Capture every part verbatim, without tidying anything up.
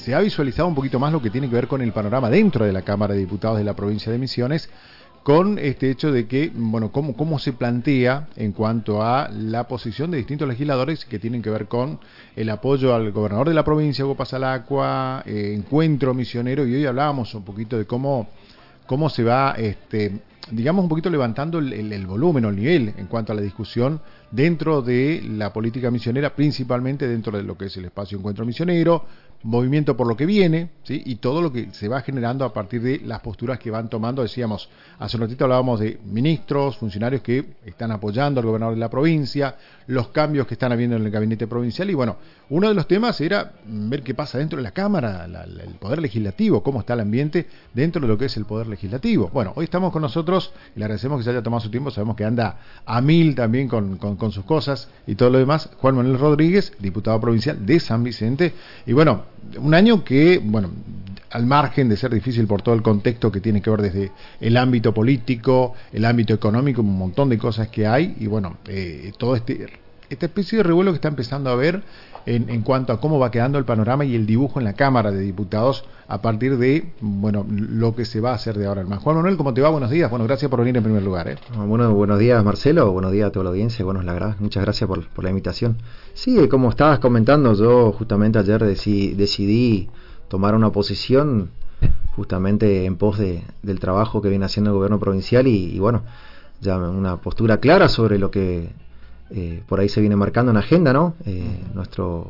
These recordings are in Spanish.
se ha visualizado un poquito más lo que tiene que ver con el panorama dentro de la Cámara de Diputados de la provincia de Misiones, con este hecho de que, bueno, cómo, cómo se plantea en cuanto a la posición de distintos legisladores que tienen que ver con el apoyo al gobernador de la provincia, Hugo Pasalacqua, eh, Encuentro Misionero, y hoy hablábamos un poquito de cómo, cómo se va, este, digamos, un poquito levantando el, el, el volumen o el nivel en cuanto a la discusión dentro de la política misionera, principalmente dentro de lo que es el espacio Encuentro Misionero, Movimiento por lo que viene, ¿sí? Y todo lo que se va generando a partir de las posturas que van tomando. Decíamos, hace un ratito hablábamos de ministros, funcionarios que están apoyando al gobernador de la provincia, los cambios que están habiendo en el gabinete provincial, y bueno, uno de los temas era ver qué pasa dentro de la Cámara, la, la, el Poder Legislativo, cómo está el ambiente dentro de lo que es el Poder Legislativo. Bueno, hoy estamos con nosotros, y le agradecemos que se haya tomado su tiempo, sabemos que anda a mil también con, con, con sus cosas y todo lo demás, Juan Manuel Rodríguez, diputado provincial de San Vicente, y bueno, un año que, bueno, al margen de ser difícil por todo el contexto que tiene que ver desde el ámbito político, el ámbito económico, un montón de cosas que hay, y bueno, eh, todo este esta especie de revuelo que está empezando a haber en, en cuanto a cómo va quedando el panorama y el dibujo en la Cámara de Diputados a partir de, bueno, lo que se va a hacer de ahora en más. Juan Manuel, ¿cómo te va? Buenos días. Bueno, gracias por venir en primer lugar, ¿eh? Bueno, buenos días, Marcelo. Buenos días a toda la audiencia. Bueno, la verdad, muchas gracias por, por la invitación. Sí, como estabas comentando, yo justamente ayer decidí, decidí tomar una posición justamente en pos de, del trabajo que viene haciendo el gobierno provincial y, y bueno, ya una postura clara sobre lo que eh, por ahí se viene marcando en agenda, ¿no? Eh, nuestro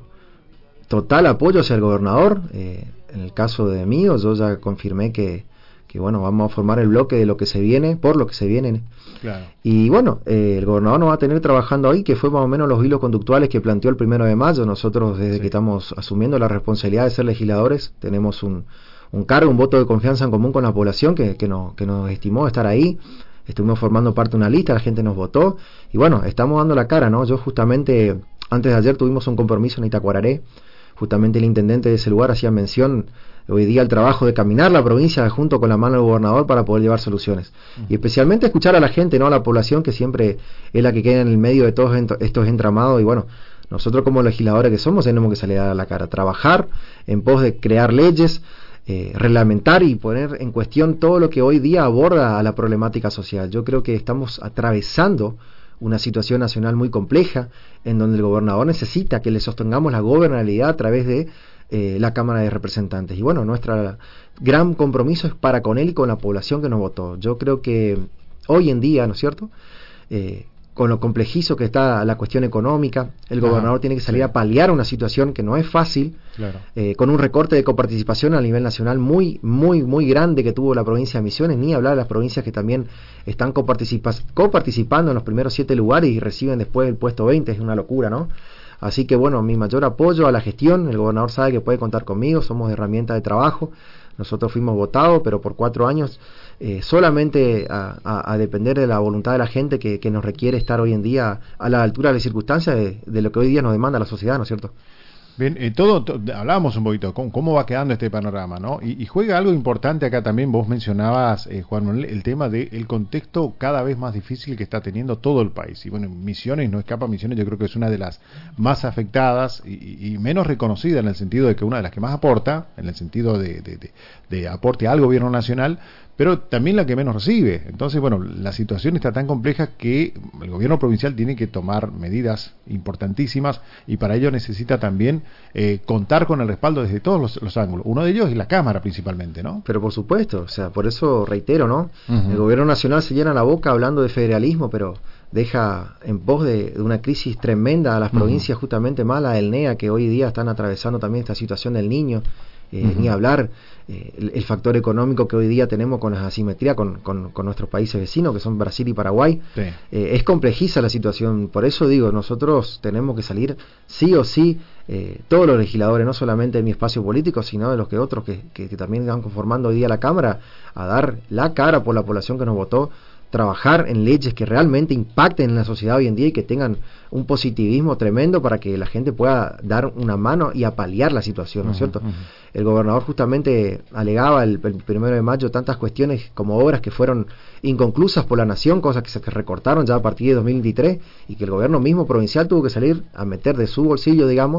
total apoyo hacia el gobernador. Eh, en el caso de mí, yo ya confirmé que, que bueno, vamos a formar el bloque de lo que se viene, por lo que se viene. Claro. Y bueno, eh, el gobernador nos va a tener trabajando ahí, que fue más o menos los hilos conductuales que planteó el primero de mayo. Nosotros, desde sí. que estamos asumiendo la responsabilidad de ser legisladores, tenemos un, un cargo, un voto de confianza en común con la población que, que, nos, que nos estimó estar ahí. Estuvimos formando parte de una lista, la gente nos votó y bueno, estamos dando la cara, ¿no? Yo justamente, antes de ayer tuvimos un compromiso en Itacuararé, justamente el intendente de ese lugar hacía mención hoy día al trabajo de caminar la provincia junto con la mano del gobernador para poder llevar soluciones. Uh-huh. Y especialmente escuchar a la gente, ¿no? A la población, que siempre es la que queda en el medio de todos estos entramados. Y bueno, nosotros como legisladores que somos tenemos que salir a dar la cara, trabajar en pos de crear leyes, eh, reglamentar y poner en cuestión todo lo que hoy día aborda a la problemática social. Yo creo que estamos atravesando una situación nacional muy compleja, en donde el gobernador necesita que le sostengamos la gobernabilidad a través de eh, la Cámara de Representantes. Y bueno, nuestro gran compromiso es para con él y con la población que nos votó. Yo creo que hoy en día, ¿no es cierto?, eh, con lo complejizo que está la cuestión económica, el gobernador ah, tiene que salir sí. a paliar una situación que no es fácil, claro. eh, con un recorte de coparticipación a nivel nacional muy, muy, muy grande que tuvo la provincia de Misiones, ni hablar de las provincias que también están coparticipa- coparticipando en los primeros siete lugares y reciben después el puesto veinte, es una locura, ¿no? Así que bueno, mi mayor apoyo a la gestión, el gobernador sabe que puede contar conmigo, somos herramienta de trabajo, nosotros fuimos votados, pero por cuatro años, eh, solamente a, a, a depender de la voluntad de la gente que, que nos requiere estar hoy en día a la altura de las circunstancias de, de lo que hoy día nos demanda la sociedad, ¿no es cierto? Bien, eh, todo, to, hablábamos un poquito cómo, cómo va quedando este panorama, ¿no? Y, y juega algo importante acá también, vos mencionabas, eh, Juan Manuel, el tema del contexto cada vez más difícil que está teniendo todo el país. Y bueno, Misiones, no escapa Misiones, yo creo que es una de las más afectadas y, y menos reconocida en el sentido de que una de las que más aporta, en el sentido de, de, de, de aporte al gobierno nacional, pero también la que menos recibe. Entonces, bueno, la situación está tan compleja que el gobierno provincial tiene que tomar medidas importantísimas y para ello necesita también eh, contar con el respaldo desde todos los, los ángulos. Uno de ellos es la Cámara principalmente, ¿no? Pero por supuesto, o sea, por eso reitero, ¿no? Uh-huh. El gobierno nacional se llena la boca hablando de federalismo, pero deja en pos de, de una crisis tremenda a las uh-huh. provincias justamente más, la del N E A, que hoy día están atravesando también esta situación del niño. Eh, uh-huh. Ni hablar eh, el, el factor económico que hoy día tenemos con la asimetría con, con, con nuestros países vecinos, que son Brasil y Paraguay. Sí. Eh, es complejiza la situación, por eso digo, nosotros tenemos que salir sí o sí, eh, todos los legisladores, no solamente de mi espacio político, sino de los que otros que, que, que también están conformando hoy día la Cámara, a dar la cara por la población que nos votó, trabajar en leyes que realmente impacten en la sociedad hoy en día y que tengan un positivismo tremendo para que la gente pueda dar una mano y apaliar la situación, ¿no es cierto? Uh-huh. El gobernador justamente alegaba el, el primero de mayo tantas cuestiones como obras que fueron inconclusas por la nación, cosas que se recortaron ya a partir de dos mil veintitrés y que el gobierno mismo provincial tuvo que salir a meter de su bolsillo, digamos,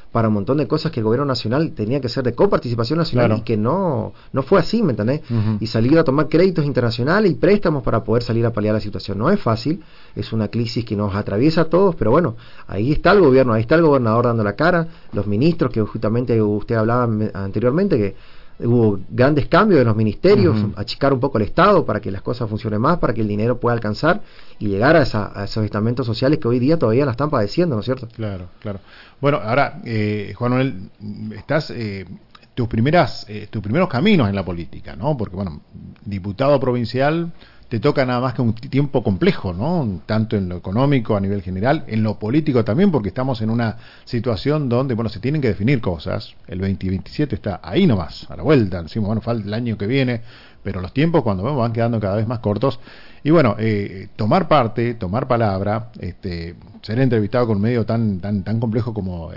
para un montón de cosas que el gobierno nacional tenía que ser de coparticipación nacional, claro, y que no no fue así, ¿me entendés? Uh-huh. Y salir a tomar créditos internacionales y préstamos para poder salir a paliar la situación. No es fácil, es una crisis que nos atraviesa a todos, pero bueno, ahí está el gobierno, ahí está el gobernador dando la cara, los ministros que justamente usted hablaba anteriormente, que hubo grandes cambios en los ministerios, uh-huh, achicar un poco el Estado para que las cosas funcionen más, para que el dinero pueda alcanzar y llegar a, esa, a esos estamentos sociales que hoy día todavía la están padeciendo, ¿no es cierto? Claro, claro. Bueno, ahora, eh, Juan Manuel, estás eh, tus primeras eh, tus primeros caminos en la política, ¿no? Porque, bueno, diputado provincial te toca nada más que un tiempo complejo, ¿no? Tanto en lo económico a nivel general, en lo político también, porque estamos en una situación donde, bueno, se tienen que definir cosas. El veinte veintisiete está ahí nomás, a la vuelta. Decimos, bueno, falta el año que viene, pero los tiempos cuando vemos van quedando cada vez más cortos. Y bueno, eh, tomar parte, tomar palabra, este, ser entrevistado con un medio tan tan tan complejo como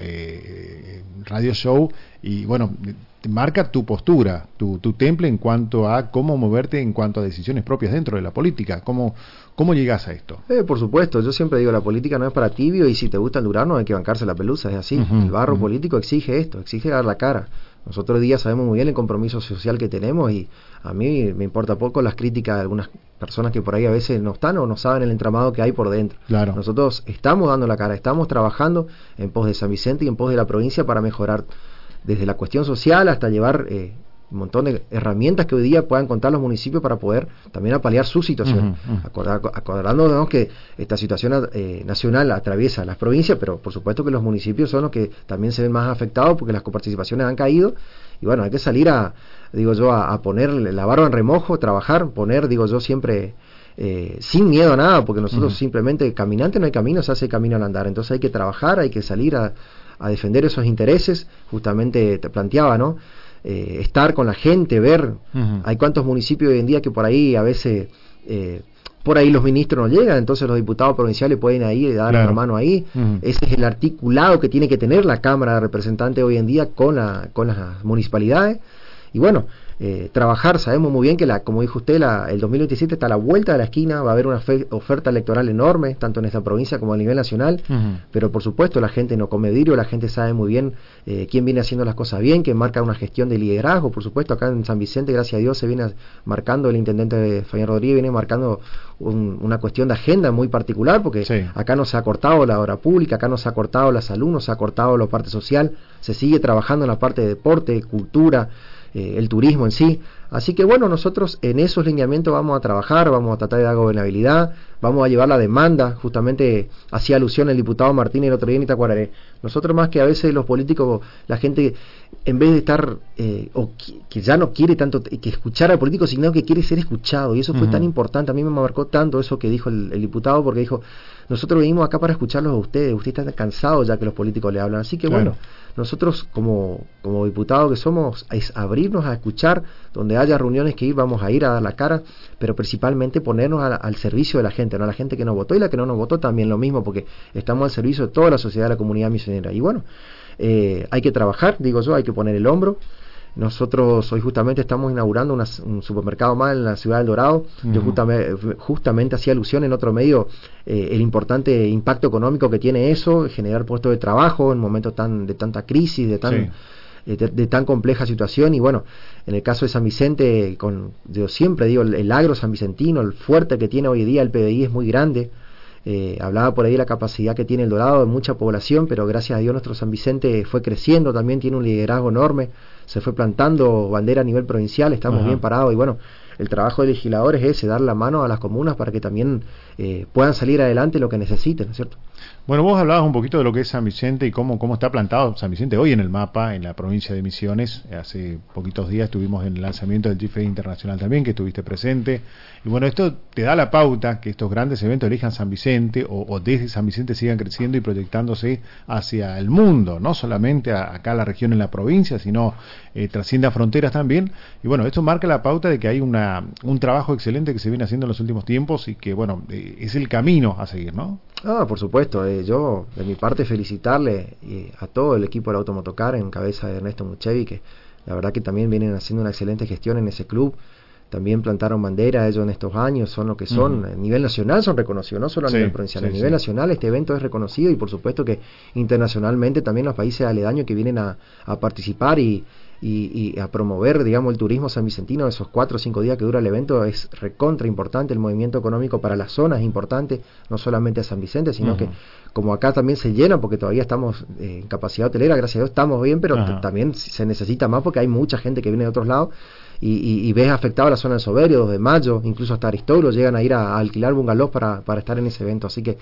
eh, Radio Show, y bueno, marca tu postura, tu, tu temple en cuanto a cómo moverte en cuanto a decisiones propias dentro de la política. ¿Cómo, cómo llegas a esto? Eh, por supuesto, yo siempre digo, la política no es para tibio, y si te gusta el Durano hay que bancarse la pelusa, es así. Uh-huh, el barro uh-huh. político exige esto, exige dar la cara. Nosotros hoy día sabemos muy bien el compromiso social que tenemos, y a mí me importa poco las críticas de algunas personas que por ahí a veces no están o no saben el entramado que hay por dentro. Claro. Nosotros estamos dando la cara, estamos trabajando en pos de San Vicente y en pos de la provincia para mejorar desde la cuestión social hasta llevar eh, un montón de herramientas que hoy día puedan contar los municipios para poder también apalear su situación. Uh-huh, uh-huh. Acordar, acordándonos que esta situación eh, nacional atraviesa las provincias, pero por supuesto que los municipios son los que también se ven más afectados porque las coparticipaciones han caído, y bueno, hay que salir a, digo yo, a, a poner la barba en remojo, trabajar, poner, digo yo, siempre eh, sin miedo a nada, porque nosotros uh-huh. simplemente, caminante no hay camino, se hace camino al andar. Entonces hay que trabajar, hay que salir a, a defender esos intereses. Justamente te planteaba, ¿no? Eh, estar con la gente, ver, uh-huh. hay cuantos municipios hoy en día que por ahí a veces eh, por ahí los ministros no llegan, entonces los diputados provinciales pueden ahí dar claro. una mano ahí. Uh-huh. Ese es el articulado que tiene que tener la Cámara de Representantes hoy en día con la con las municipalidades. Y bueno, eh, trabajar, sabemos muy bien que, la como dijo usted, la, el dos mil veintisiete está a la vuelta de la esquina, va a haber una fe, oferta electoral enorme, tanto en esta provincia como a nivel nacional, uh-huh. pero por supuesto la gente no come vidrio, la gente sabe muy bien eh, quién viene haciendo las cosas bien, quién marca una gestión de liderazgo. Por supuesto, acá en San Vicente, gracias a Dios, se viene marcando, el intendente Fabián Rodríguez viene marcando un, una cuestión de agenda muy particular, porque sí. acá no se ha cortado la obra pública, acá no se ha cortado la salud, no se ha cortado la parte social, se sigue trabajando en la parte de deporte, cultura, Eh, el turismo en sí. Así que bueno, nosotros en esos lineamientos vamos a trabajar, vamos a tratar de dar gobernabilidad, vamos a llevar la demanda. Justamente hacía alusión el diputado Martínez el otro día en Itacuararé. Nosotros, más que a veces los políticos, la gente en vez de estar eh, o que, que ya no quiere tanto que escuchar al político, sino que quiere ser escuchado, y eso fue uh-huh. tan importante. A mí me marcó tanto eso que dijo el, el diputado, porque dijo, nosotros venimos acá para escucharlos a ustedes, ustedes están cansados ya que los políticos le hablan. Así que claro. bueno, nosotros como, como diputados que somos, es abrirnos a escuchar, donde haya reuniones que ir, vamos a ir a dar la cara, pero principalmente ponernos a, al servicio de la gente, no a la gente que nos votó, y la que no nos votó también lo mismo, porque estamos al servicio de toda la sociedad, de la comunidad misionera. Y bueno, eh, hay que trabajar, digo yo, hay que poner el hombro. Nosotros hoy justamente estamos inaugurando una, un supermercado más en la ciudad del Dorado. Uh-huh. Yo justamente, justamente hacía alusión en otro medio eh, el importante impacto económico que tiene eso, generar puestos de trabajo en momentos tan de tanta crisis, de tan sí. de, de tan compleja situación. Y bueno, en el caso de San Vicente, con yo siempre digo, el, el agro sanvicentino, el fuerte que tiene hoy día el P B I es muy grande. Eh, hablaba por ahí de la capacidad que tiene el Dorado de mucha población, pero gracias a Dios nuestro San Vicente fue creciendo, también tiene un liderazgo enorme, se fue plantando bandera a nivel provincial, estamos Ajá. bien parados. Y bueno, el trabajo de legisladores es ese, dar la mano a las comunas para que también eh, puedan salir adelante lo que necesiten, ¿no es cierto? Bueno, vos hablabas un poquito de lo que es San Vicente y cómo, cómo está plantado San Vicente hoy en el mapa, en la provincia de Misiones. Hace poquitos días estuvimos en el lanzamiento del G F E Internacional también, que estuviste presente. Y bueno, esto te da la pauta que estos grandes eventos elijan San Vicente, o, o desde San Vicente sigan creciendo y proyectándose hacia el mundo, no solamente a, acá a la región, en la provincia, sino eh, trascienda fronteras también. Y bueno, esto marca la pauta de que hay una un trabajo excelente que se viene haciendo en los últimos tiempos, y que bueno, eh, es el camino a seguir, ¿no? Ah, por supuesto. Eh, yo, de mi parte, felicitarle eh, a todo el equipo del Automotocar en cabeza de Ernesto Muchevi, que la verdad que también vienen haciendo una excelente gestión en ese club. también plantaron bandera ellos en estos años, son lo que son, uh-huh. a nivel nacional son reconocidos, no solo a sí, nivel provincial, sí, a nivel sí. nacional este evento es reconocido y por supuesto que internacionalmente también los países aledaños que vienen a, a participar y Y, y a promover, digamos, el turismo sanvicentino, esos cuatro o cinco días que dura el evento, es recontra importante, el movimiento económico para la zona es importante, no solamente a San Vicente, sino uh-huh. que como acá también se llena, porque todavía estamos eh, en capacidad hotelera, gracias a Dios estamos bien, pero uh-huh. t- también se necesita más porque hay mucha gente que viene de otros lados, y, y, y ves afectada la zona del Soberio, dos de mayo, incluso hasta Aristóbulo llegan a ir a, a alquilar bungalows para, para estar en ese evento, así que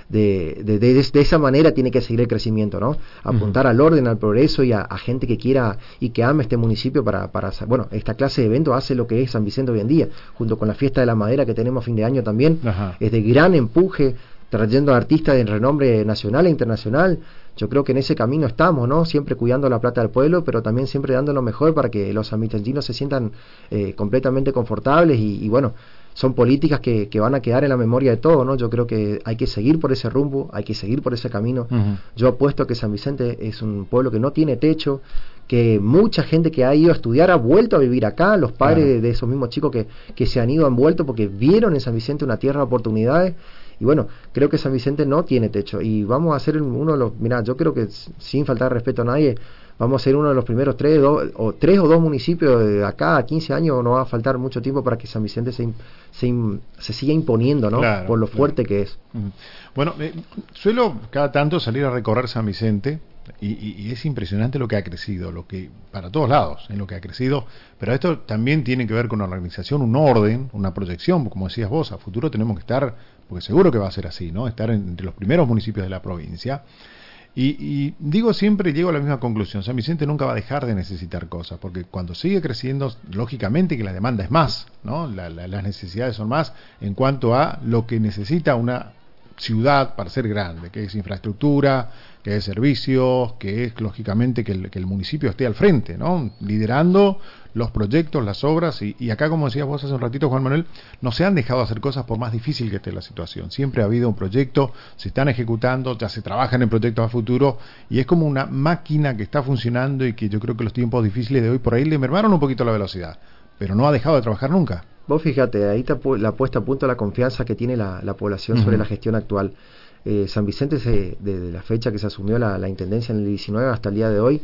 De, de, de, de esa manera tiene que seguir el crecimiento, ¿no? Apuntar uh-huh. al orden, al progreso y a, a gente que quiera y que ame este municipio para, para, bueno, esta clase de evento hace lo que es San Vicente hoy en día, junto con la fiesta de la madera que tenemos a fin de año también, uh-huh. es de gran empuje, trayendo a artistas de renombre nacional e internacional. Yo creo que en ese camino estamos, ¿no? Siempre cuidando la plata del pueblo, pero también siempre dando lo mejor para que los sanvicentinos se sientan eh, completamente confortables y, y bueno, son políticas que, que van a quedar en la memoria de todos, ¿no? Yo creo que hay que seguir por ese rumbo, hay que seguir por ese camino. Uh-huh. Yo apuesto a que San Vicente es un pueblo que no tiene techo, que mucha gente que ha ido a estudiar ha vuelto a vivir acá, los padres claro. de, de esos mismos chicos que, que se han ido han vuelto porque vieron en San Vicente una tierra de oportunidades. Y bueno, creo que San Vicente no tiene techo y vamos a ser uno de los, mirá, yo creo que sin faltar respeto a nadie, vamos a ser uno de los primeros tres, dos, o tres o dos municipios de acá a quince años, no va a faltar mucho tiempo para que San Vicente se, se, se siga imponiendo, ¿no? Claro, por lo claro. fuerte que es. Bueno, eh, suelo cada tanto salir a recorrer San Vicente y, y, y es impresionante lo que ha crecido, lo que para todos lados, en lo que ha crecido, pero esto también tiene que ver con una organización, un orden, una proyección, como decías vos, a futuro tenemos que estar, porque seguro que va a ser así, ¿no? Estar en, entre los primeros municipios de la provincia. Y, y digo siempre, llego a la misma conclusión, San Vicente nunca va a dejar de necesitar cosas, porque cuando sigue creciendo, lógicamente que la demanda es más, ¿no? La, la, las necesidades son más en cuanto a lo que necesita una ciudad para ser grande, que es infraestructura, que es servicios, que es lógicamente que el, que el municipio esté al frente, ¿no? Liderando los proyectos, las obras, y, y acá, como decías vos hace un ratito, Juan Manuel, no se han dejado hacer cosas por más difícil que esté la situación. Siempre ha habido un proyecto, se están ejecutando, ya se trabajan en proyectos a futuro, y es como una máquina que está funcionando y que yo creo que los tiempos difíciles de hoy por ahí le mermaron un poquito la velocidad, pero no ha dejado de trabajar nunca. Vos fíjate, ahí está la puesta a punto la confianza que tiene la, la población uh-huh. sobre la gestión actual. Eh, San Vicente, se, desde la fecha que se asumió la, la intendencia en el diecinueve hasta el día de hoy,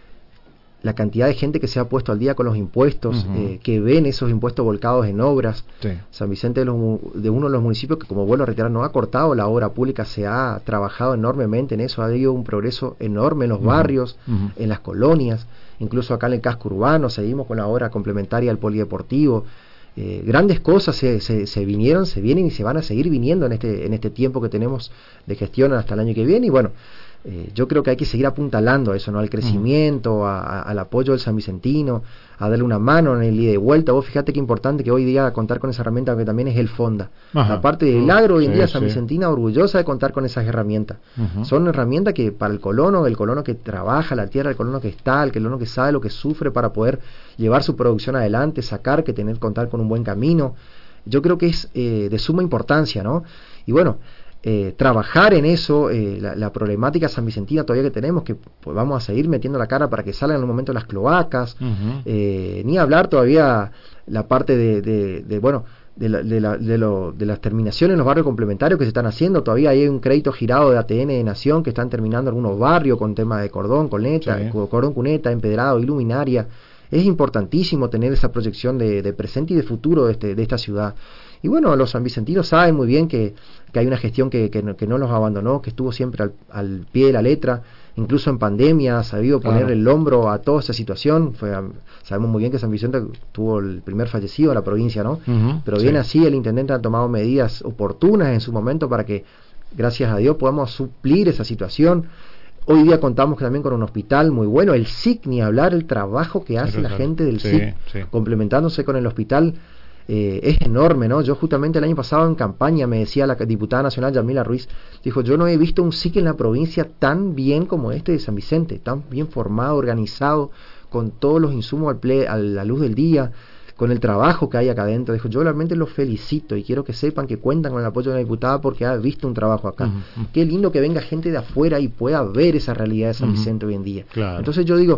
la cantidad de gente que se ha puesto al día con los impuestos, uh-huh. eh, que ven esos impuestos volcados en obras. Sí. San Vicente de, los, de uno de los municipios que, como vuelvo a reiterar, no ha cortado la obra pública, se ha trabajado enormemente en eso, ha habido un progreso enorme en los uh-huh. barrios, uh-huh. en las colonias, incluso acá en el casco urbano, seguimos con la obra complementaria del polideportivo. Eh, grandes cosas se, se, se vinieron, se vienen y se van a seguir viniendo en este, en este tiempo que tenemos de gestión hasta el año que viene, y bueno, Eh, yo creo que hay que seguir apuntalando a eso, ¿no? Al crecimiento, a, a, al apoyo del San Vicentino, a darle una mano en el ida y vuelta. Vos fíjate qué importante que hoy día contar con esa herramienta que también es el Fonda. Ajá. La parte del agro hoy en sí, día, San sí. Vicentina orgullosa de contar con esas herramientas. Uh-huh. Son herramientas que para el colono, el colono que trabaja la tierra, el colono que está, el colono que sabe lo que sufre para poder llevar su producción adelante, sacar, que tener contar con un buen camino. Yo creo que es eh, de suma importancia, ¿no? Y bueno, Eh, trabajar en eso, eh, la, la problemática san vicentina todavía que tenemos, que pues, vamos a seguir metiendo la cara para que salgan en un momento las cloacas, uh-huh. eh, ni hablar todavía la parte de, de, de bueno, de, la, de, la, de, lo, de las terminaciones en los barrios complementarios que se están haciendo. Todavía hay un crédito girado de A T N de Nación que están terminando algunos barrios con tema de cordón, cuneta, sí. cordón, cuneta, empedrado, iluminaria. Es importantísimo tener esa proyección de, de presente y de futuro de, este, de esta ciudad. Y bueno, los sanvicentinos saben muy bien que, que hay una gestión que, que, no, que no los abandonó, que estuvo siempre al, al pie de la letra, incluso en pandemia ha sabido poner claro. el hombro a toda esa situación. Fue, sabemos muy bien que San Vicente tuvo el primer fallecido de la provincia, ¿no? Uh-huh, Pero bien sí. así, el intendente ha tomado medidas oportunas en su momento para que, gracias a Dios, podamos suplir esa situación. Hoy día contamos también con un hospital muy bueno, el S I C, ni hablar el trabajo que hace la gente del sí, S I C, sí. complementándose con el hospital. Eh, es enorme, ¿no? Yo justamente el año pasado en campaña me decía la diputada nacional Yamila Ruiz, dijo, yo no he visto un S I C en la provincia tan bien como este de San Vicente, tan bien formado, organizado, con todos los insumos al ple, a la luz del día, con el trabajo que hay acá adentro. Dijo, yo realmente los felicito y quiero que sepan que cuentan con el apoyo de la diputada porque ha visto un trabajo acá. Uh-huh, uh-huh. Qué lindo que venga gente de afuera y pueda ver esa realidad de San uh-huh. Vicente hoy en día. Claro. Entonces yo digo,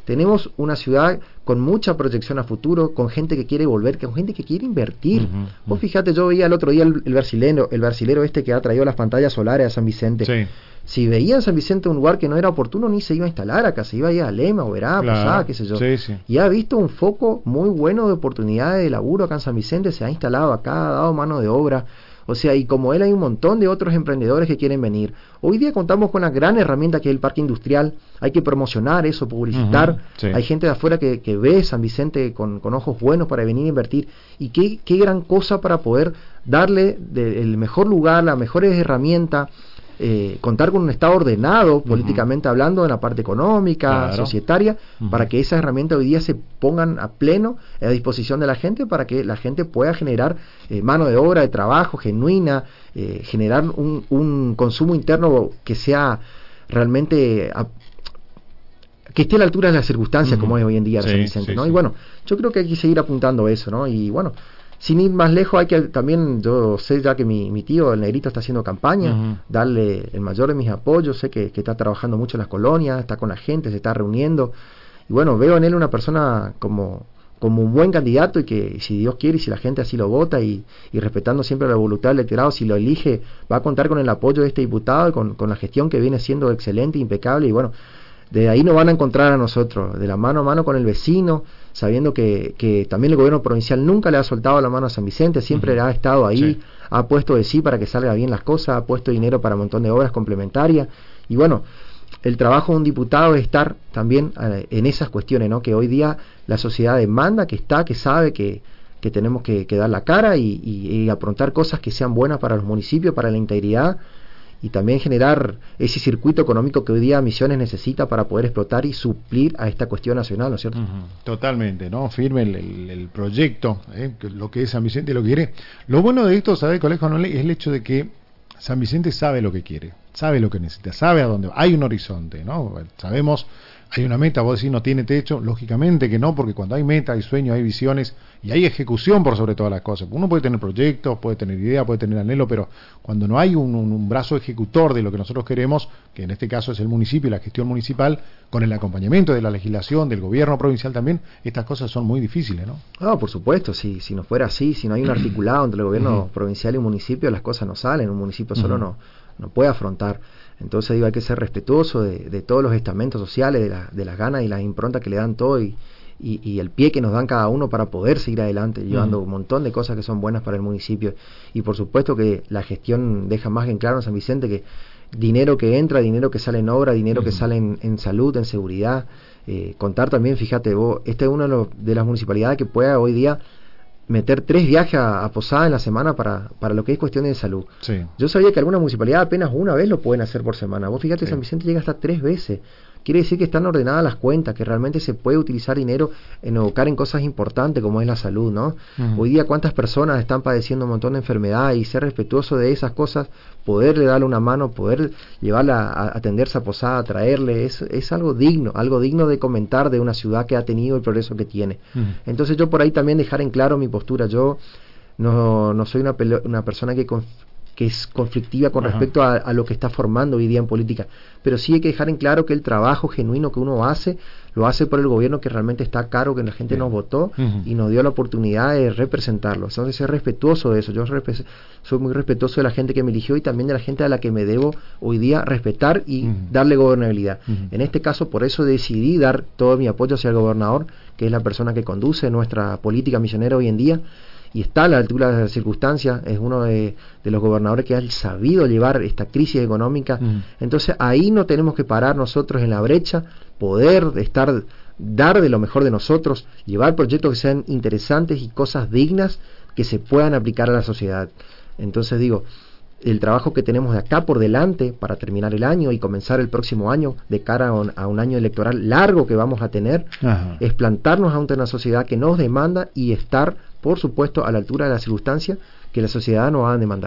tenemos una ciudad con mucha proyección a futuro, con gente que quiere volver, con gente que quiere invertir. Uh-huh, uh-huh. Vos fíjate, yo veía el otro día el, el brasilero, el brasilero este que ha traído las pantallas solares a San Vicente. Sí. Si veía en San Vicente un lugar que no era oportuno, ni se iba a instalar acá, se iba a ir a Lema, o Verá, claro. Posada, qué sé yo. Sí, sí. Y ha visto un foco muy bueno de oportunidades de laburo acá en San Vicente, se ha instalado acá, ha dado mano de obra. O sea, y como él hay un montón de otros emprendedores que quieren venir. Hoy día contamos con una gran herramienta que es el parque industrial. Hay que promocionar eso, publicitar. Uh-huh, sí. Hay gente de afuera que, que ve San Vicente con, con ojos buenos para venir a invertir. Y qué, qué gran cosa para poder darle de, el mejor lugar, las mejores herramientas. Eh, contar con un Estado ordenado, uh-huh. políticamente hablando, en la parte económica, claro. societaria, uh-huh. para que esas herramientas hoy día se pongan a pleno a disposición de la gente, para que la gente pueda generar eh, mano de obra, de trabajo genuina, eh, generar un, un consumo interno que sea realmente a, que esté a la altura de las circunstancias, uh-huh. como es hoy en día sí, San Vicente, sí, ¿no? Sí. Y bueno, yo creo que hay que seguir apuntando a eso, ¿no? Y bueno, sin ir más lejos, hay que también, yo sé ya que mi, mi tío, el Negrito, está haciendo campaña, uh-huh. darle el mayor de mis apoyos, sé que, que está trabajando mucho en las colonias, está con la gente, se está reuniendo, y bueno, veo en él una persona como, como un buen candidato, y que si Dios quiere y si la gente así lo vota, y, y respetando siempre la voluntad del electorado, si lo elige, va a contar con el apoyo de este diputado, y con, con la gestión que viene siendo excelente, impecable, y bueno, de ahí nos van a encontrar a nosotros, de la mano a mano con el vecino, sabiendo que, que también el gobierno provincial nunca le ha soltado la mano a San Vicente, siempre uh-huh. ha estado ahí, sí. ha puesto de sí para que salga bien las cosas, ha puesto dinero para un montón de obras complementarias, y bueno, el trabajo de un diputado es estar también eh, en esas cuestiones, ¿no? Que hoy día la sociedad demanda, que está, que sabe que, que tenemos que, que dar la cara y, y, y aprontar cosas que sean buenas para los municipios, para la integridad, y también generar ese circuito económico que hoy día Misiones necesita para poder explotar y suplir a esta cuestión nacional, ¿no es cierto? Uh-huh. Totalmente, ¿no? Firme el, el, el proyecto, ¿eh? Lo que es San Vicente, lo que quiere. Lo bueno de esto, ¿sabe, colegio? No, es el hecho de que San Vicente sabe lo que quiere, sabe lo que necesita, sabe a dónde va. Hay un horizonte, ¿no? Sabemos, hay una meta, vos decís no tiene techo, lógicamente que no, porque cuando hay meta, hay sueños, hay visiones y hay ejecución por sobre todas las cosas. Uno puede tener proyectos, puede tener ideas, puede tener anhelo, pero cuando no hay un, un, un brazo ejecutor de lo que nosotros queremos, que en este caso es el municipio y la gestión municipal, con el acompañamiento de la legislación, del gobierno provincial también, estas cosas son muy difíciles, ¿no? Ah, por supuesto, si, si no fuera así, si no hay un articulado entre el gobierno uh-huh. provincial y municipio, las cosas no salen, un municipio solo uh-huh. no, no puede afrontar. Entonces digo, hay que ser respetuoso de, de todos los estamentos sociales, de, la, de las ganas y las improntas que le dan todo y, y, y el pie que nos dan cada uno para poder seguir adelante, llevando uh-huh. un montón de cosas que son buenas para el municipio. Y por supuesto que la gestión deja más que en claro en San Vicente que dinero que entra, dinero que sale en obra, dinero uh-huh. que sale en, en salud, en seguridad. Eh, contar también, fíjate vos, esta es una de, los, de las municipalidades que puede hoy día meter tres viajes a, a Posada en la semana para, para lo que es cuestiones de salud. Sí. Yo sabía que alguna municipalidad apenas una vez lo pueden hacer por semana. Vos fíjate, sí. San Vicente llega hasta tres veces. Quiere decir que están ordenadas las cuentas, que realmente se puede utilizar dinero en educar en cosas importantes como es la salud, ¿no? Uh-huh. Hoy día cuántas personas están padeciendo un montón de enfermedades y ser respetuoso de esas cosas, poderle darle una mano, poder llevarla a atenderse a Posada, traerle, es, es algo digno, algo digno de comentar de una ciudad que ha tenido el progreso que tiene. Uh-huh. Entonces yo por ahí también dejar en claro mi postura. Yo no, no soy una, pele- una persona que conf- que es conflictiva con Ajá. respecto a, a lo que está formando hoy día en política, pero sí hay que dejar en claro que el trabajo genuino que uno hace, lo hace por el gobierno que realmente está a cargo, que la gente Bien. nos votó uh-huh. y nos dio la oportunidad de representarlo. Entonces ser respetuoso de eso. Yo respe- soy muy respetuoso de la gente que me eligió y también de la gente a la que me debo hoy día respetar y uh-huh. darle gobernabilidad. Uh-huh. En este caso, por eso decidí dar todo mi apoyo hacia el gobernador, que es la persona que conduce nuestra política misionera hoy en día, y está a la altura de las circunstancias, es uno de, de los gobernadores que ha sabido llevar esta crisis económica. Uh-huh. Entonces ahí no tenemos que parar nosotros en la brecha, poder estar, dar de lo mejor de nosotros, llevar proyectos que sean interesantes y cosas dignas que se puedan aplicar a la sociedad. Entonces digo, el trabajo que tenemos de acá por delante para terminar el año y comenzar el próximo año de cara a un, a un año electoral largo que vamos a tener, Ajá. es plantarnos ante una sociedad que nos demanda y estar, por supuesto, a la altura de las circunstancias que la sociedad nos va a demandar.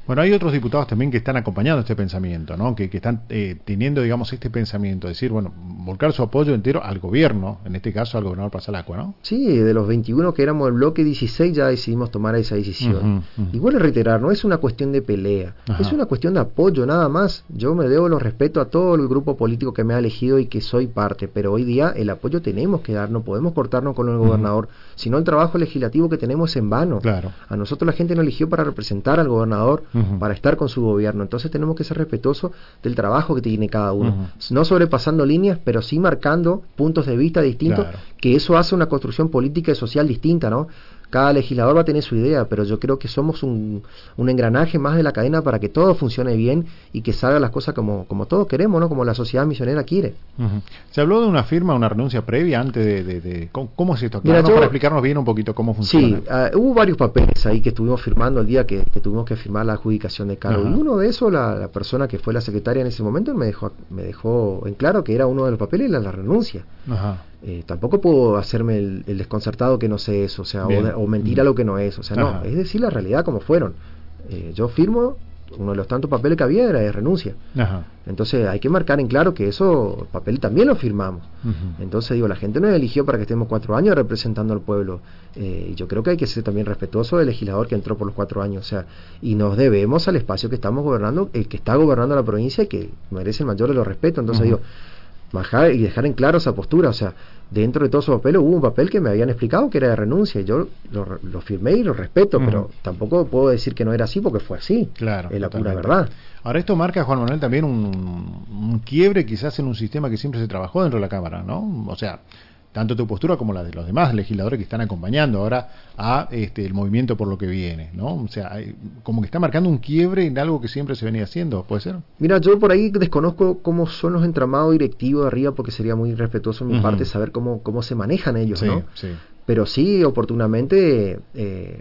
Bueno, hay otros diputados también que están acompañando este pensamiento, ¿no? Que, que están eh, teniendo, digamos, este pensamiento, decir, bueno, volcar su apoyo entero al gobierno, en este caso al gobernador Pasalacqua, ¿no? Sí, de los veintiuno que éramos el bloque dieciséis ya decidimos tomar esa decisión. Uh-huh, uh-huh. Igual a reiterar, no es una cuestión de pelea, Ajá. es una cuestión de apoyo, nada más. Yo me debo los respeto a todo el grupo político que me ha elegido y que soy parte, pero hoy día el apoyo tenemos que dar, no podemos cortarnos con el uh-huh. gobernador, sino el trabajo legislativo que tenemos es en vano. Claro. A nosotros la gente nos eligió para representar al gobernador, uh-huh. para estar con su gobierno, entonces tenemos que ser respetuosos del trabajo que tiene cada uno, uh-huh. no sobrepasando líneas, pero sí marcando puntos de vista distintos, claro. que eso hace una construcción política y social distinta, ¿no? Cada legislador va a tener su idea, pero yo creo que somos un, un engranaje más de la cadena para que todo funcione bien y que salgan las cosas como, como todos queremos, ¿no? Como la sociedad misionera quiere. Uh-huh. ¿Se habló de una firma, una renuncia previa antes de... de, de ¿cómo, ¿Cómo es esto? Mira, Claro, yo, para explicarnos bien un poquito cómo funciona. Sí, uh, hubo varios papeles ahí que estuvimos firmando el día que, que tuvimos que firmar la adjudicación de cargo. Uh-huh. Y uno de esos, la, la persona que fue la secretaria en ese momento me dejó, me dejó en claro que era uno de los papeles la, la renuncia. Uh-huh. Eh, tampoco puedo hacerme el, el desconcertado que no sé eso, o sea, o, de, o mentir a lo que no es, o sea, Ajá. no, es decir la realidad como fueron. Eh, yo firmo, uno de los tantos papeles que había era de renuncia. Ajá. Entonces hay que marcar en claro que eso, el papel también lo firmamos. Uh-huh. Entonces digo, la gente nos eligió para que estemos cuatro años representando al pueblo. Eh, y yo creo que hay que ser también respetuoso del legislador que entró por los cuatro años, o sea, y nos debemos al espacio que estamos gobernando, el que está gobernando la provincia y que merece el mayor de los respetos. Entonces uh-huh. digo, bajar y dejar en claro esa postura, o sea, dentro de todos esos papeles hubo un papel que me habían explicado que era de renuncia, y yo lo, lo firmé y lo respeto, uh-huh. pero tampoco puedo decir que no era así porque fue así, claro, es la totalmente. pura verdad. Ahora esto marca, Juan Manuel, también un, un quiebre quizás en un sistema que siempre se trabajó dentro de la Cámara, ¿no? O sea, tanto tu postura como la de los demás legisladores que están acompañando ahora a este el movimiento por lo que viene, ¿no? O sea, hay, como que está marcando un quiebre en algo que siempre se venía haciendo, ¿puede ser? Mira, yo por ahí desconozco cómo son los entramados directivos de arriba, porque sería muy irrespetuoso en mi uh-huh. parte saber cómo, cómo se manejan ellos, sí, ¿no? Sí. Pero sí, oportunamente, eh,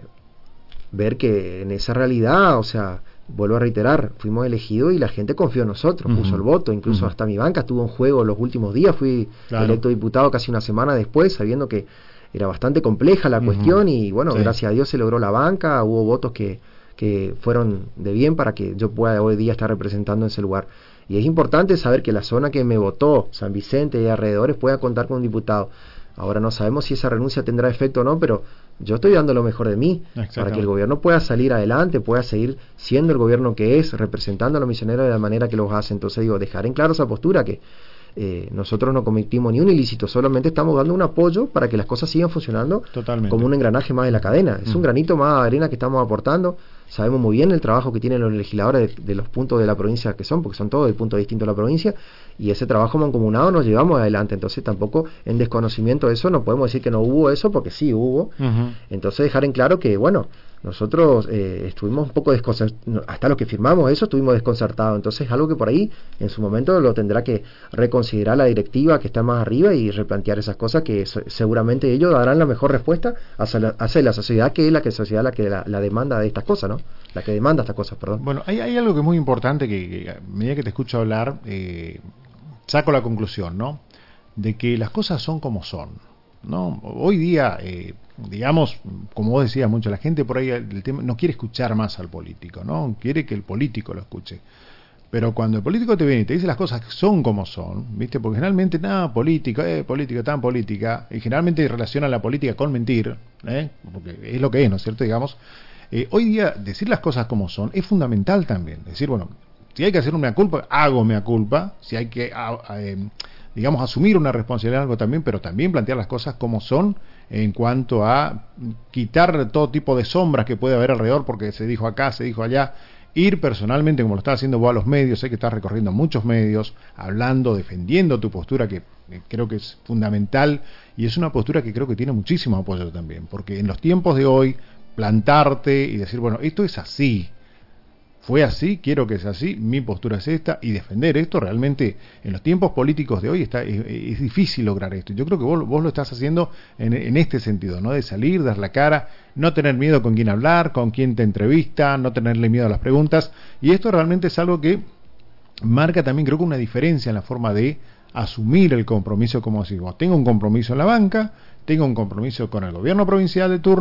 ver que en esa realidad, o sea, vuelvo a reiterar, fuimos elegidos y la gente confió en nosotros, uh-huh. puso el voto, incluso uh-huh. hasta mi banca estuvo en juego los últimos días, fui claro. electo diputado casi una semana después, sabiendo que era bastante compleja la uh-huh. cuestión y bueno, sí. gracias a Dios se logró la banca, hubo votos que, que fueron de bien para que yo pueda hoy día estar representando en ese lugar. Y es importante saber que la zona que me votó, San Vicente y alrededores, pueda contar con un diputado. Ahora no sabemos si esa renuncia tendrá efecto o no, pero yo estoy dando lo mejor de mí para que el gobierno pueda salir adelante, pueda seguir siendo el gobierno que es, representando a los misioneros de la manera que los hace. Entonces digo, dejar en claro esa postura que eh, nosotros no cometimos ni un ilícito, solamente estamos dando un apoyo para que las cosas sigan funcionando Totalmente. Como un engranaje más de la cadena. Es mm. un granito más de arena que estamos aportando. Sabemos muy bien el trabajo que tienen los legisladores de, de los puntos de la provincia que son, porque son todos de puntos distintos de la provincia, y ese trabajo mancomunado nos llevamos adelante. Entonces tampoco en desconocimiento de eso no podemos decir que no hubo eso, porque sí hubo. Uh-huh. Entonces dejar en claro que, bueno, nosotros eh, estuvimos un poco desconcertados, hasta los que firmamos eso estuvimos desconcertados. Entonces algo que por ahí en su momento lo tendrá que reconsiderar la directiva que está más arriba y replantear esas cosas que so, seguramente ellos darán la mejor respuesta hacia la, hacia la sociedad, que es la que sociedad la que la, la demanda de estas cosas, ¿no? La que demanda estas cosas, perdón. Bueno, hay, hay algo que es muy importante que, que a medida que te escucho hablar eh, saco la conclusión, ¿no? De que las cosas son como son, ¿no? Hoy día, eh, digamos, como vos decías mucho, la gente por ahí el tema, no quiere escuchar más al político, ¿no? Quiere que el político lo escuche. Pero cuando el político te viene y te dice las cosas que son como son, ¿viste? Porque generalmente, nada, política, eh, política, tan política, y generalmente relaciona la política con mentir, ¿eh? Porque es lo que es, ¿no es cierto? Digamos, eh, hoy día decir las cosas como son es fundamental también. Es decir, bueno, si hay que hacer una mea culpa, hago mea culpa, si hay que... A, a, eh, digamos, asumir una responsabilidad algo también, pero también plantear las cosas como son en cuanto a quitar todo tipo de sombras que puede haber alrededor, porque se dijo acá, se dijo allá, ir personalmente, como lo estás haciendo vos a los medios, sé que estás recorriendo muchos medios, hablando, defendiendo tu postura, que creo que es fundamental, y es una postura que creo que tiene muchísimo apoyo también, porque en los tiempos de hoy, plantarte y decir, bueno, esto es así, fue así, quiero que sea así, mi postura es esta, y defender esto realmente en los tiempos políticos de hoy está es, es difícil lograr esto. Yo creo que vos, vos lo estás haciendo en, en este sentido, ¿no? De salir, dar la cara, no tener miedo con quién hablar, con quién te entrevista, no tenerle miedo a las preguntas, y esto realmente es algo que marca también, creo que una diferencia en la forma de asumir el compromiso, como decimos, tengo un compromiso en la banca, tengo un compromiso con el gobierno provincial de turno,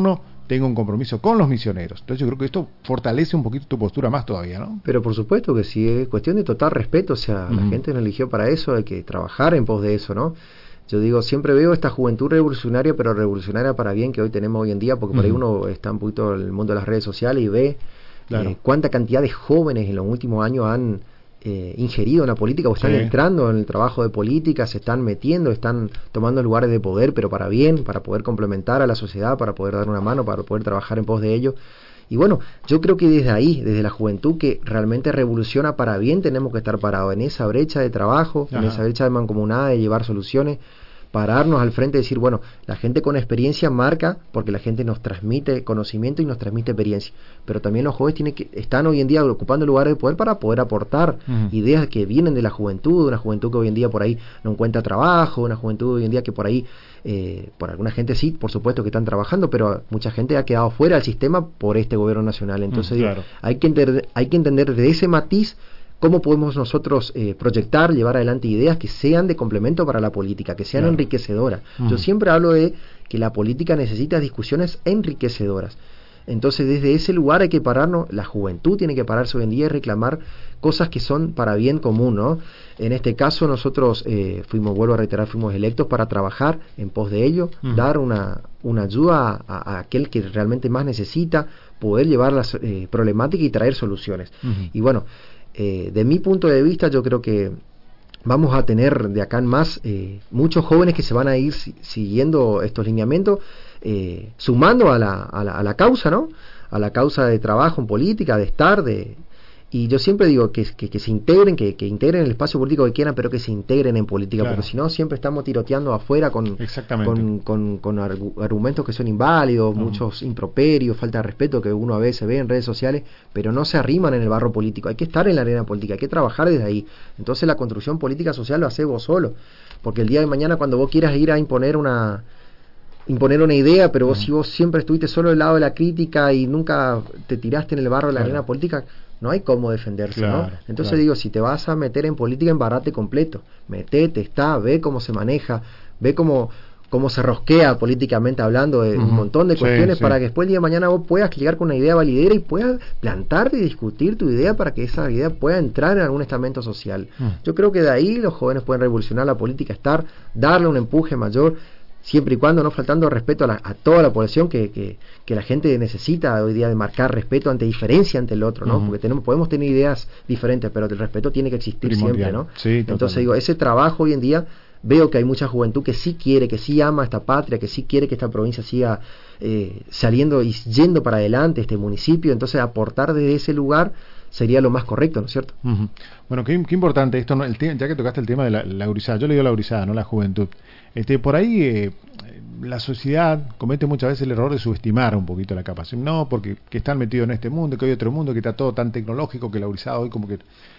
tenga un compromiso con los misioneros. Entonces yo creo que esto fortalece un poquito tu postura más todavía, ¿no? Pero por supuesto que sí, es cuestión de total respeto, o sea, uh-huh. la gente nos eligió para eso, hay que trabajar en pos de eso, ¿no? Yo digo, siempre veo esta juventud revolucionaria, pero revolucionaria para bien que hoy tenemos hoy en día, porque uh-huh. por ahí uno está un poquito en el mundo de las redes sociales y ve claro. eh, cuánta cantidad de jóvenes en los últimos años han eh, ingerido en la política o están sí. entrando en el trabajo de política, se están metiendo, están tomando lugares de poder, pero para bien, para poder complementar a la sociedad, para poder dar una mano, para poder trabajar en pos de ello. Y bueno, yo creo que desde ahí, desde la juventud que realmente revoluciona para bien, tenemos que estar parados en esa brecha de trabajo, Ajá. en esa brecha de mancomunada, de llevar soluciones, pararnos al frente y decir, bueno, la gente con experiencia marca, porque la gente nos transmite conocimiento y nos transmite experiencia, pero también los jóvenes tienen que, están hoy en día ocupando lugares de poder para poder aportar uh-huh. ideas que vienen de la juventud, una juventud que hoy en día por ahí no encuentra trabajo, una juventud hoy en día que por ahí, eh, por alguna gente sí, por supuesto que están trabajando, pero mucha gente ha quedado fuera del sistema por este gobierno nacional, entonces uh-huh, digo, claro. hay que entender, hay que entender de ese matiz cómo podemos nosotros eh, proyectar, llevar adelante ideas que sean de complemento para la política, que sean claro. enriquecedoras. Uh-huh. Yo siempre hablo de que la política necesita discusiones enriquecedoras. Entonces, desde ese lugar hay que pararnos, la juventud tiene que pararse hoy en día y reclamar cosas que son para bien común, ¿no? En este caso, nosotros eh, fuimos, vuelvo a reiterar, fuimos electos para trabajar en pos de ello, uh-huh. dar una, una ayuda a, a aquel que realmente más necesita, poder llevar las eh, problemáticas y traer soluciones. Uh-huh. Y bueno, Eh, de mi punto de vista, yo creo que vamos a tener de acá en más eh, muchos jóvenes que se van a ir si, siguiendo estos lineamientos, eh, sumando a la, a, la, a la causa, ¿no? A la causa de trabajo en política, de estar, de y yo siempre digo que, que, que se integren, que, que integren el espacio político que quieran, pero que se integren en política, claro. porque si no siempre estamos tiroteando afuera con con, con, con argumentos que son inválidos, uh-huh. muchos improperios, falta de respeto que uno a veces ve en redes sociales, pero no se arriman en el barro político. Hay que estar en la arena política, hay que trabajar desde ahí. Entonces la construcción política social lo haces vos solo, porque el día de mañana cuando vos quieras ir a imponer una imponer una idea, pero vos uh-huh. si vos siempre estuviste solo del lado de la crítica y nunca te tiraste en el barro de la claro. arena política, no hay cómo defenderse, claro, ¿no? Entonces claro. digo, si te vas a meter en política, embarrate completo, metete, está, ve cómo se maneja, ve cómo, cómo se rosquea políticamente hablando de uh-huh. un montón de cuestiones sí, para sí. que después el día de mañana vos puedas llegar con una idea validera y puedas plantarte y discutir tu idea para que esa idea pueda entrar en algún estamento social. Uh-huh. Yo creo que de ahí los jóvenes pueden revolucionar la política, estar, darle un empuje mayor, siempre y cuando no faltando respeto a, la, a toda la población que, que, que la gente necesita hoy día de marcar respeto ante diferencia ante el otro, ¿no? Uh-huh. Porque tenemos podemos tener ideas diferentes, pero el respeto tiene que existir primordial. Siempre, ¿no? Sí, entonces digo, ese trabajo hoy en día veo que hay mucha juventud que sí quiere, que sí ama esta patria, que sí quiere que esta provincia siga eh, saliendo y yendo para adelante, este municipio, entonces aportar desde ese lugar sería lo más correcto, ¿no es cierto? Uh-huh. Bueno, qué, qué importante esto, ¿no? El te- ya que tocaste el tema de la, la gurizada, yo le digo la gurizada, no la juventud. Este, por ahí eh, la sociedad comete muchas veces el error de subestimar un poquito la capacidad. No, porque que están metidos en este mundo, que hay otro mundo, que está todo tan tecnológico, que la gurizada hoy como que...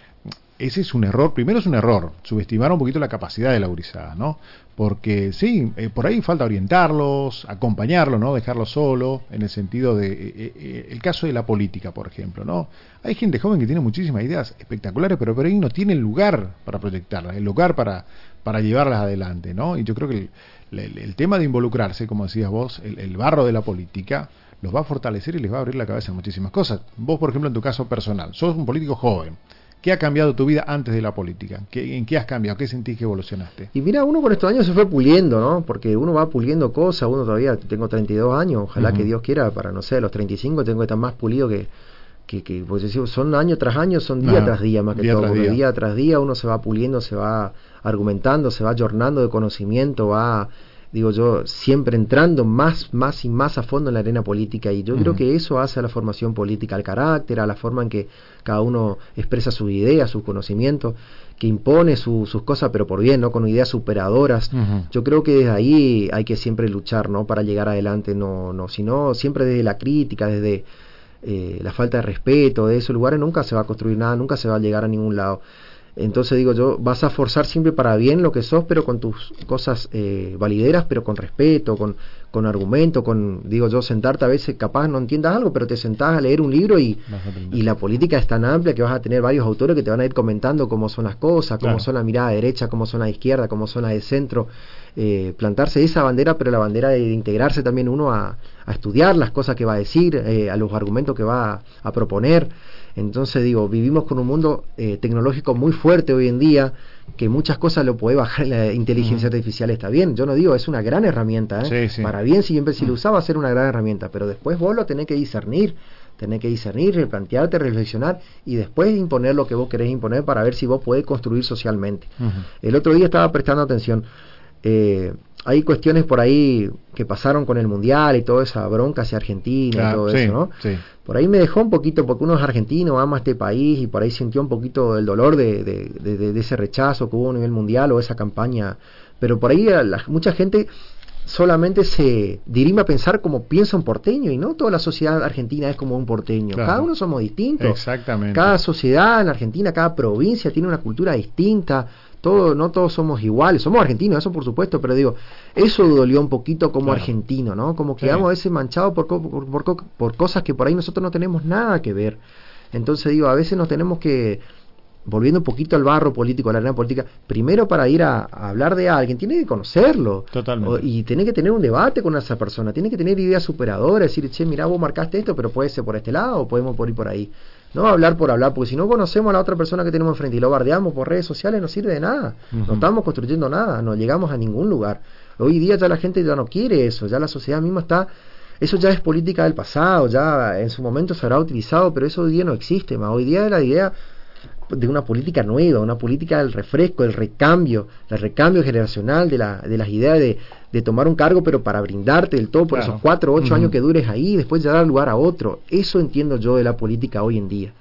Ese es un error, primero es un error, subestimar un poquito la capacidad de la gurizada, ¿no? Porque sí, eh, por ahí falta orientarlos, acompañarlos, ¿no? Dejarlos solo, en el sentido de, eh, eh, el caso de la política, por ejemplo, ¿no? Hay gente joven que tiene muchísimas ideas espectaculares, pero por ahí no tiene el lugar para proyectarlas, el lugar para, para llevarlas adelante, ¿no? Y yo creo que el, el, el tema de involucrarse, como decías vos, el, el barro de la política, los va a fortalecer y les va a abrir la cabeza a muchísimas cosas. Vos, por ejemplo, en tu caso personal, sos un político joven. ¿Qué ha cambiado tu vida antes de la política? ¿Qué, ¿En qué has cambiado? ¿Qué sentís que evolucionaste? Y mira, uno con estos años se fue puliendo, ¿no? Porque uno va puliendo cosas, uno todavía, tengo treinta y dos años, ojalá uh-huh. que Dios quiera, para, no sé, a los treinta y cinco tengo que estar más pulido que... que, que pues, son año tras año, son día uh-huh. tras día más que día todo, tras porque día. día tras día uno se va puliendo, se va argumentando, se va ayornando de conocimiento, va... digo yo, siempre entrando más, más y más a fondo en la arena política, y yo uh-huh. creo que eso hace a la formación política, al carácter, a la forma en que cada uno expresa sus ideas, sus conocimientos, que impone su, sus cosas, pero por bien, ¿no? Con ideas superadoras. Uh-huh. Yo creo que desde ahí hay que siempre luchar, ¿no? Para llegar adelante, no, no, sino siempre desde la crítica, desde eh, la falta de respeto, de esos lugares nunca se va a construir nada, nunca se va a llegar a ningún lado. Entonces digo yo, vas a forzar siempre para bien lo que sos, pero con tus cosas eh, valideras, pero con respeto, con, con argumento, con, digo yo, sentarte a veces, capaz no entiendas algo, pero te sentás a leer un libro y, y la política es tan amplia que vas a tener varios autores que te van a ir comentando cómo son las cosas, cómo claro. son la mirada derecha, cómo son la izquierda, cómo son la de centro, eh, plantarse esa bandera, pero la bandera de integrarse también uno a, a estudiar las cosas que va a decir, eh, a los argumentos que va a, a proponer. Entonces digo, vivimos con un mundo eh, tecnológico muy fuerte hoy en día, que muchas cosas lo puede bajar en la inteligencia uh-huh. artificial, está bien, yo no digo, es una gran herramienta, ¿eh? sí, sí. para bien, siempre si uh-huh. lo usás va a ser una gran herramienta, pero después vos lo tenés que discernir, tenés que discernir, replantearte, reflexionar y después imponer lo que vos querés imponer para ver si vos podés construir socialmente. Uh-huh. El otro día estaba prestando atención, eh, hay cuestiones por ahí que pasaron con el Mundial y toda esa bronca hacia Argentina claro, y todo sí, eso, ¿no? Sí. Por ahí me dejó un poquito, porque uno es argentino, ama este país y por ahí sintió un poquito el dolor de, de, de, de ese rechazo que hubo a nivel mundial o esa campaña, pero por ahí la, mucha gente solamente se dirime a pensar como piensa un porteño y no toda la sociedad argentina es como un porteño, claro. cada uno somos distintos, exactamente. Cada sociedad en Argentina, cada provincia tiene una cultura distinta, todo, no todos somos iguales, somos argentinos, eso por supuesto, pero digo, eso dolió un poquito como claro. argentino, ¿no? Como que quedamos sí. a veces manchados por, por, por, por cosas que por ahí nosotros no tenemos nada que ver. Entonces digo, a veces nos tenemos que, volviendo un poquito al barro político, a la arena política, primero para ir a, a hablar de alguien, tiene que conocerlo. Totalmente. O, y tiene que tener un debate con esa persona, tiene que tener ideas superadoras, decir, che, mirá, vos marcaste esto, pero puede ser por este lado o podemos por ir por ahí. No hablar por hablar, porque si no conocemos a la otra persona que tenemos enfrente y lo bardeamos por redes sociales, no sirve de nada. Uh-huh. No estamos construyendo nada, no llegamos a ningún lugar. Hoy día ya la gente ya no quiere eso, ya la sociedad misma está... Eso ya es política del pasado, ya en su momento se habrá utilizado, pero eso hoy día no existe más. Hoy día es la idea de una política nueva, una política del refresco, del recambio, el recambio generacional de, la, de las ideas de, de tomar un cargo, pero para brindarte del todo por claro. esos cuatro o ocho uh-huh. años que dures ahí y después ya dar lugar a otro. Eso entiendo yo de la política hoy en día.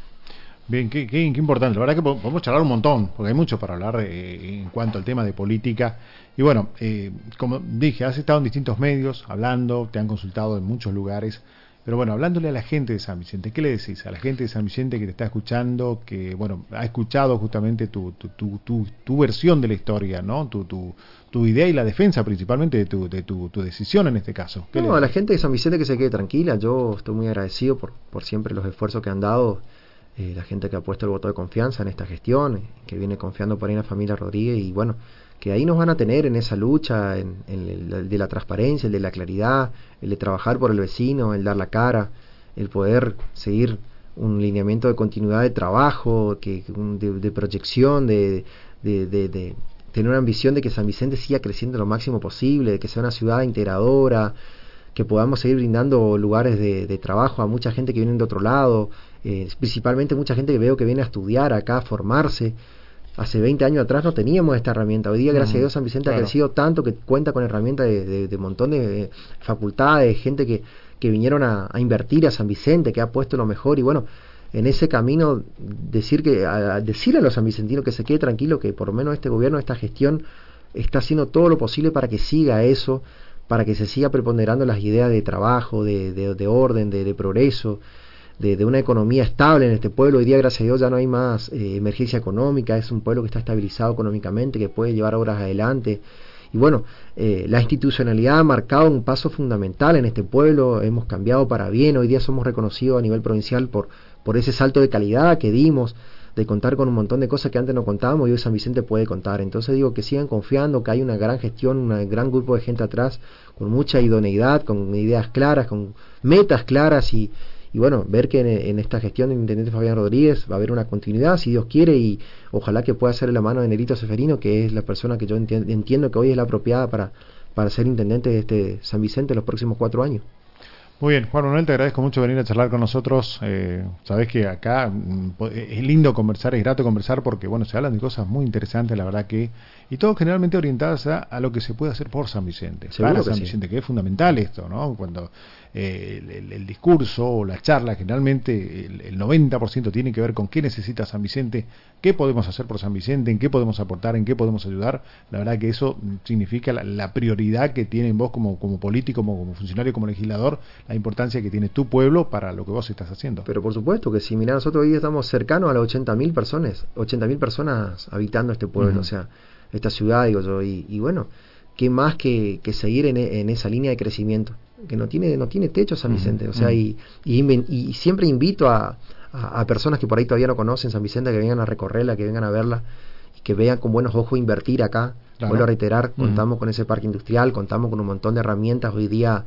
Bien, qué, qué, qué importante. La verdad que podemos charlar un montón, porque hay mucho para hablar eh, en cuanto al tema de política. Y bueno, eh, como dije, has estado en distintos medios hablando, te han consultado en muchos lugares. Pero bueno, hablándole a la gente de San Vicente, ¿qué le decís a la gente de San Vicente que te está escuchando, que bueno, ha escuchado justamente tu tu, tu, tu, tu versión de la historia, ¿no? Tu, tu, tu idea y la defensa principalmente de tu, de tu, tu decisión en este caso? No, a la gente de San Vicente que se quede tranquila, yo estoy muy agradecido por, por siempre los esfuerzos que han dado, eh, la gente que ha puesto el voto de confianza en esta gestión, que viene confiando por ahí en la familia Rodríguez y bueno, que ahí nos van a tener en esa lucha, en, en el de la transparencia, el de la claridad, el de trabajar por el vecino, el dar la cara, el poder seguir un lineamiento de continuidad de trabajo, que de, de proyección, de, de, de, de tener una ambición de que San Vicente siga creciendo lo máximo posible, de que sea una ciudad integradora, que podamos seguir brindando lugares de, de trabajo a mucha gente que viene de otro lado, eh, principalmente mucha gente que veo que viene a estudiar acá, a formarse. Hace veinte años atrás no teníamos esta herramienta. Hoy día, gracias mm, a Dios, San Vicente claro. ha crecido tanto que cuenta con herramientas de, de, de montón de facultades, gente que, que vinieron a, a invertir a San Vicente, que ha puesto lo mejor. Y bueno, en ese camino, decir que a, decirle a los sanvicentinos que se quede tranquilo, que por lo menos este gobierno, esta gestión, está haciendo todo lo posible para que siga eso, para que se siga preponderando las ideas de trabajo, de, de, de orden, de, de progreso. De, de una economía estable en este pueblo. Hoy día, gracias a Dios, ya no hay más eh, emergencia económica, es un pueblo que está estabilizado económicamente, que puede llevar obras adelante. Y bueno, eh, la institucionalidad ha marcado un paso fundamental en este pueblo, hemos cambiado para bien, hoy día somos reconocidos a nivel provincial por, por ese salto de calidad que dimos, de contar con un montón de cosas que antes no contábamos y hoy San Vicente puede contar. Entonces digo que sigan confiando, que hay una gran gestión, un gran grupo de gente atrás, con mucha idoneidad, con ideas claras, con metas claras y Y bueno, ver que en, en esta gestión del intendente Fabián Rodríguez va a haber una continuidad, si Dios quiere, y ojalá que pueda ser la mano de Nerito Seferino, que es la persona que yo enti- entiendo que hoy es la apropiada para, para ser intendente de este San Vicente los próximos cuatro años. Muy bien, Juan Manuel, te agradezco mucho venir a charlar con nosotros. Eh, sabés que acá mm, es lindo conversar, es grato conversar porque bueno, se hablan de cosas muy interesantes, la verdad que, y todo generalmente orientadas a, a lo que se puede hacer por San Vicente, para San sí. Vicente, que es fundamental esto, ¿no? Cuando eh, el, el, el discurso o la charla generalmente el, el noventa por ciento tiene que ver con qué necesita San Vicente, qué podemos hacer por San Vicente, en qué podemos aportar, en qué podemos ayudar. La verdad que eso significa la, la prioridad que tienen vos como, como político, como, como funcionario, como legislador, la importancia que tiene tu pueblo para lo que vos estás haciendo. Pero por supuesto que sí, mirá, nosotros hoy estamos cercanos a las ochenta mil personas, ochenta mil personas habitando este pueblo, uh-huh. o sea, esta ciudad, digo yo, y, y bueno, qué más que, que seguir en, en esa línea de crecimiento, que no tiene no tiene techo San Vicente, uh-huh. o sea, y, y, y siempre invito a, a, a personas que por ahí todavía no conocen San Vicente, que vengan a recorrerla, que vengan a verla, y que vean con buenos ojos invertir acá. Claro. Vuelvo a reiterar, uh-huh. contamos con ese parque industrial, contamos con un montón de herramientas hoy día.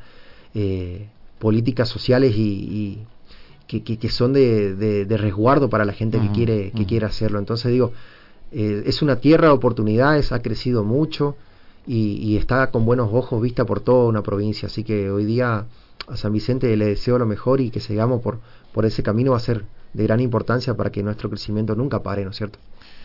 eh, políticas sociales y, y que, que, que son de, de, de resguardo para la gente uh-huh, que quiere que uh-huh. quiere hacerlo. Entonces digo, eh, es una tierra de oportunidades, ha crecido mucho y, y está con buenos ojos vista por toda una provincia, así que hoy día a San Vicente le deseo lo mejor y que sigamos por, por ese camino. Va a ser de gran importancia para que nuestro crecimiento nunca pare, ¿no es cierto?